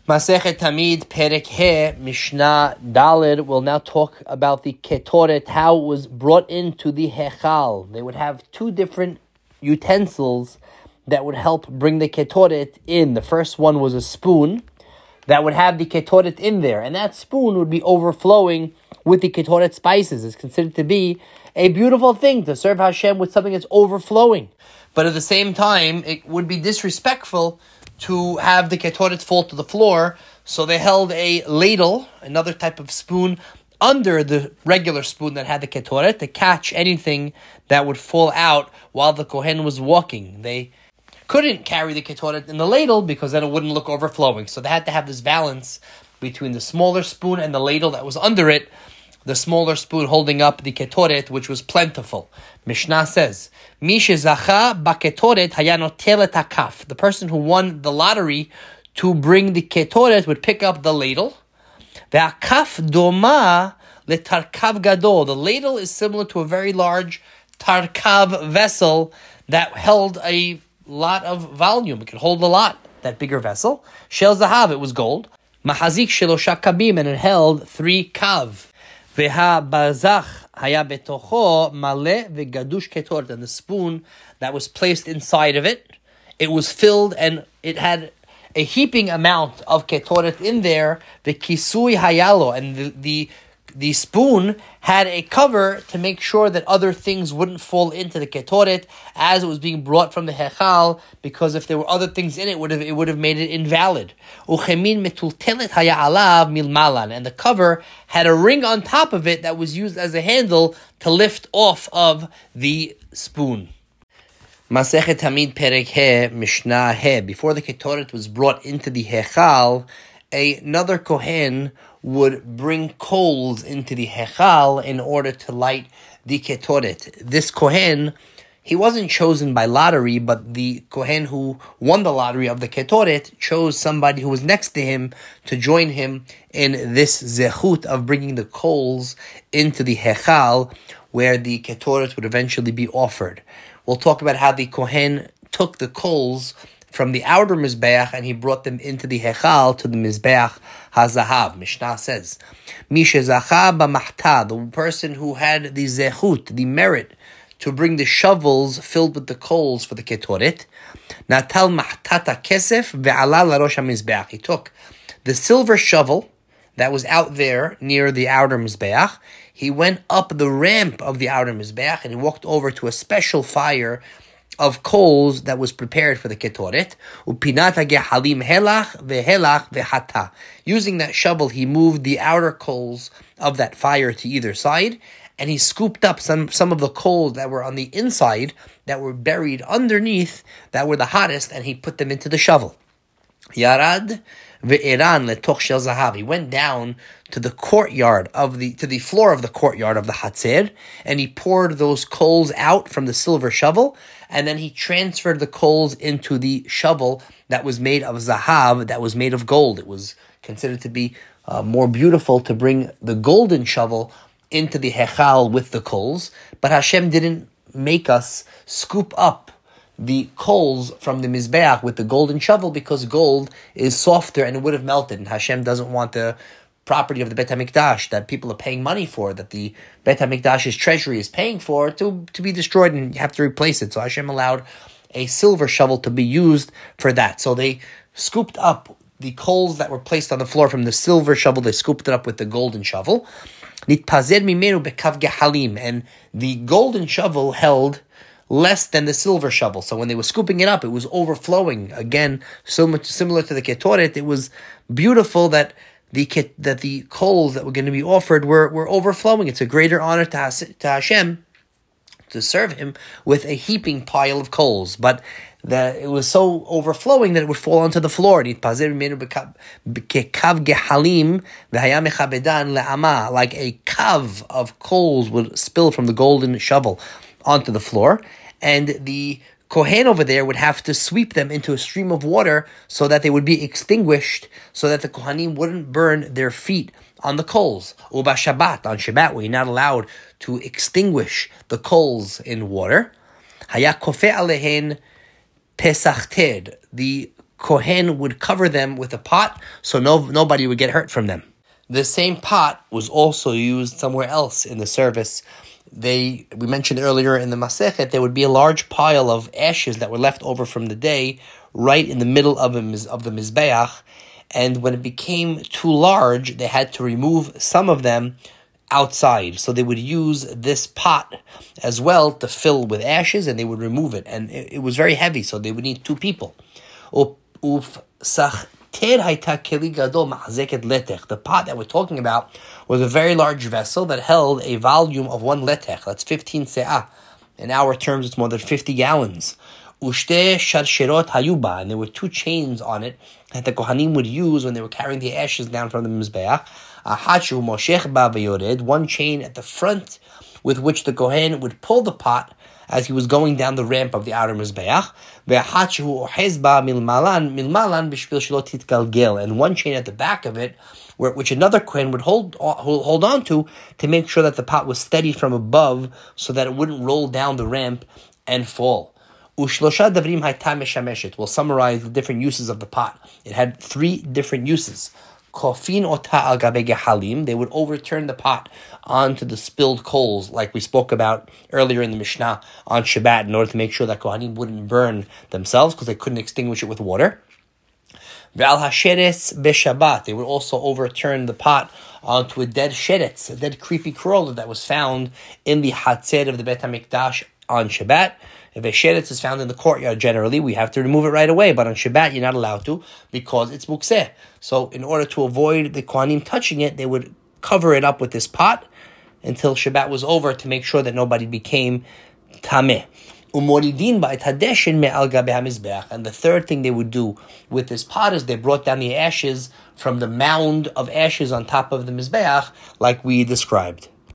Masechet Tamid Perek He Mishnah Daled will now talk about the ketoret, how it was brought into the hechal. They would have two different utensils that would help bring the ketoret in. The first one was a spoon that would have the ketoret in there, and that spoon would be overflowing with the ketoret spices. It's considered to be a beautiful thing to serve Hashem with something that's overflowing. But at the same time, it would be disrespectful to have the ketoret fall to the floor, so they held a ladle, another type of spoon, under the regular spoon that had the ketoret to catch anything that would fall out while the kohen was walking. They couldn't carry the ketoret in the ladle because then it wouldn't look overflowing. So they had to have this balance between the smaller spoon and the ladle that was under it, the smaller spoon holding up the ketoret, which was plentiful. Mishnah says, Mi shezacha baketoret haya notel et hakaf. The person who won the lottery to bring the ketoret would pick up the ladle. Ve'akaf doma letarkav gadol. The ladle is similar to a very large tarkav vessel that held a lot of volume. It could hold a lot, that bigger vessel. Shel zahav, it was gold. Mahazik shelosha kabim, and it held 3 kav. Veha bazach haya betocho male vegadush ketoret, and the spoon that was placed inside of it, it was filled and it had a heaping amount of ketoret in there. The kisui hayalo, and the spoon had a cover to make sure that other things wouldn't fall into the ketoret as it was being brought from the hechal, because if there were other things in it, it would have made it invalid. Uchemin metultelet haya alav milmalan, and the cover had a ring on top of it that was used as a handle to lift off of the spoon. Masechet Tamid Perek He Mishnah He. Before the ketoret was brought into the hechal, another kohen would bring coals into the hechal in order to light the ketoret. This kohen, he wasn't chosen by lottery, but the kohen who won the lottery of the ketoret chose somebody who was next to him to join him in this zechut of bringing the coals into the hechal, where the ketoret would eventually be offered. We'll talk about how the kohen took the coals from the outer mizbeach and he brought them into the hechal to the mizbeach hazahav. Mishnah says, Mi shezacha b'machta, the person who had the zechut, the merit, to bring the shovels filled with the coals for the ketoret, natal machtata kesef ve'ala larosh hamizbeach. He took the silver shovel that was out there near the outer mizbeach. He went up the ramp of the outer mizbeach and he walked over to a special fire of coals that was prepared for the ketoret. Upinata gehalim helach vehelach vehata. Using that shovel, he moved the outer coals of that fire to either side, and he scooped up some of the coals that were on the inside, that were buried underneath, that were the hottest, and he put them into the shovel. Yarad ve'eran letoch shel zahav. He went down to the courtyard to the floor of the courtyard of the Hatzer, and he poured those coals out from the silver shovel, and then he transferred the coals into the shovel that was made of zahav, that was made of gold. It was considered to be more beautiful to bring the golden shovel into the hechal with the coals, but Hashem didn't make us scoop up the coals from the mizbeach with the golden shovel, because gold is softer and it would have melted, and Hashem doesn't want the property of the Bet HaMikdash that people are paying money for, that the Bet HaMikdash's treasury is paying for, to be destroyed, and you have to replace it. So Hashem allowed a silver shovel to be used for that. So they scooped up the coals that were placed on the floor from the silver shovel, they scooped it up with the golden shovel. Nitpazer mimenu bekav gehalim, and the golden shovel held less than the silver shovel. So when they were scooping it up, it was overflowing. Again, so much similar to the ketoret, it was beautiful that the coals that were going to be offered were overflowing. It's a greater honor to Hashem to serve him with a heaping pile of coals. But it was so overflowing that it would fall onto the floor. Like a kav of coals would spill from the golden shovel onto the floor, and the kohen over there would have to sweep them into a stream of water so that they would be extinguished, so that the kohanim wouldn't burn their feet on the coals. Uba Shabbat, on Shabbat, where you're not allowed to extinguish the coals in water. Haya kofe alehen pesach ted. The Kohen would cover them with a pot so nobody would get hurt from them. The same pot was also used somewhere else in the service. We mentioned earlier in the Masechet, there would be a large pile of ashes that were left over from the day right in the middle of the Mizbeach, and when it became too large, they had to remove some of them outside. So they would use this pot as well to fill with ashes, and they would remove it. And it was very heavy, so they would need two people. The pot that we're talking about was a very large vessel that held a volume of 1 letech. That's 15 se'ah. In our terms, it's more than 50 gallons. Ushte sharshirot hayuba, and there were 2 chains on it that the Kohanim would use when they were carrying the ashes down from the Mizbeach. Ahachu moshech ba v'yored, 1 chain at the front with which the Kohen would pull the pot as he was going down the ramp of the outer Mizbeach. And 1 chain at the back of it, which another Kohen would hold on to make sure that the pot was steady from above so that it wouldn't roll down the ramp and fall. We'll summarize the different uses of the pot. It had 3 different uses. Kofin ota al gabe gehalim, they would overturn the pot onto the spilled coals, like we spoke about earlier in the Mishnah on Shabbat, in order to make sure that Kohanim wouldn't burn themselves because they couldn't extinguish it with water. Ve'al hasheretz b'Shabbat, they would also overturn the pot onto a dead sheretz, a dead creepy crawler that was found in the Hatzer of the Beit HaMikdash on Shabbat. If a sheretz is found in the courtyard, generally, we have to remove it right away. But on Shabbat, you're not allowed to because it's mukseh. So in order to avoid the Kohanim touching it, they would cover it up with this pot until Shabbat was over to make sure that nobody became tameh. And the third thing they would do with this pot is they brought down the ashes from the mound of ashes on top of the Mizbeach, like we described.